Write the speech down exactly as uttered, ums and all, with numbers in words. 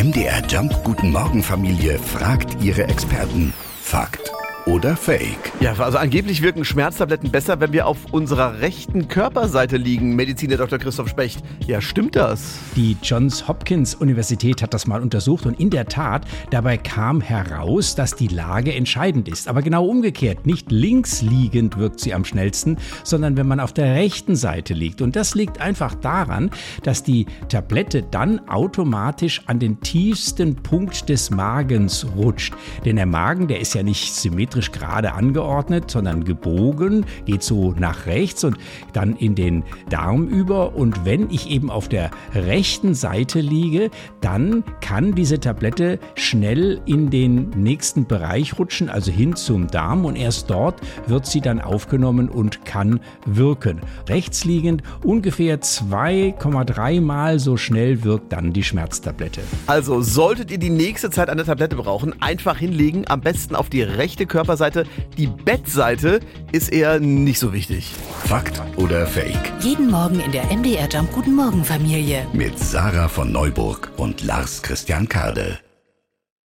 M D R Jump Guten Morgen Familie fragt ihre Experten. Fakt oder Fake? Ja, also angeblich wirken Schmerztabletten besser, wenn wir auf unserer rechten Körperseite liegen. Mediziner Doktor Christoph Specht. Ja, stimmt das? Die Johns Hopkins Universität hat das mal untersucht und in der Tat, dabei kam heraus, dass die Lage entscheidend ist. Aber genau umgekehrt, nicht links liegend wirkt sie am schnellsten, sondern wenn man auf der rechten Seite liegt. Und das liegt einfach daran, dass die Tablette dann automatisch an den tiefsten Punkt des Magens rutscht. Denn der Magen, der ist ja nicht symmetrisch gerade angeordnet, sondern gebogen, geht so nach rechts und dann in den Darm über. Und wenn ich eben auf der rechten Seite liege, dann kann diese Tablette schnell in den nächsten Bereich rutschen, also hin zum Darm, und erst dort wird sie dann aufgenommen und kann wirken. Rechts liegend ungefähr zwei Komma drei Mal so schnell wirkt dann die Schmerztablette. Also solltet ihr die nächste Zeit eine Tablette brauchen, einfach hinlegen, am besten auf die rechte Körperseite. Die Bettseite ist eher nicht so wichtig. Fakt oder Fake? Jeden Morgen in der M D R Jump Guten Morgen Familie. Mit Sarah von Neuburg und Lars Christian Kade.